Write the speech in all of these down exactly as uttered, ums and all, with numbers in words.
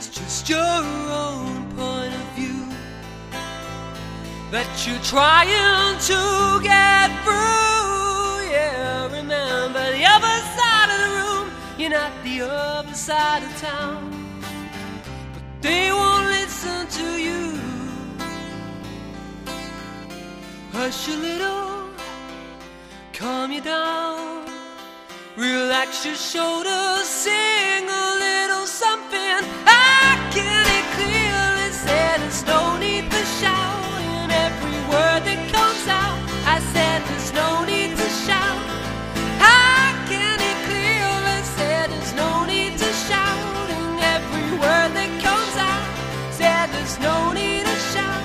just your own point of view that you're trying to get through. Yeah, remember the other side of the room, you're not the other side of town, but they won't listen to you. Hush a little, calm you down, relax your shoulders, sing a little something. I can hear clearly said there's no need to shout in every word that comes out. I said there's no need to shout. I can hear clearly said there's no need to shout in every word that comes out. Said there's no need to shout.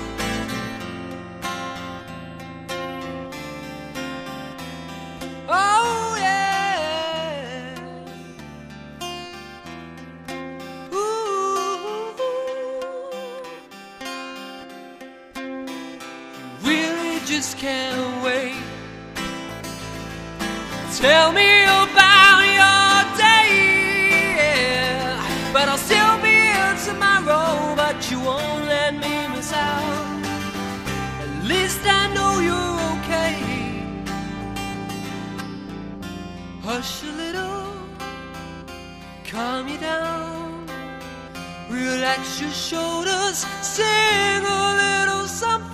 Oh yeah. Ooh. Really just can't wait. Tell me about your day, yeah. But I'll still be here tomorrow, but you won't let me miss out. At least I know you're okay. Hush a little, calm you down, relax your shoulders, sing a little something.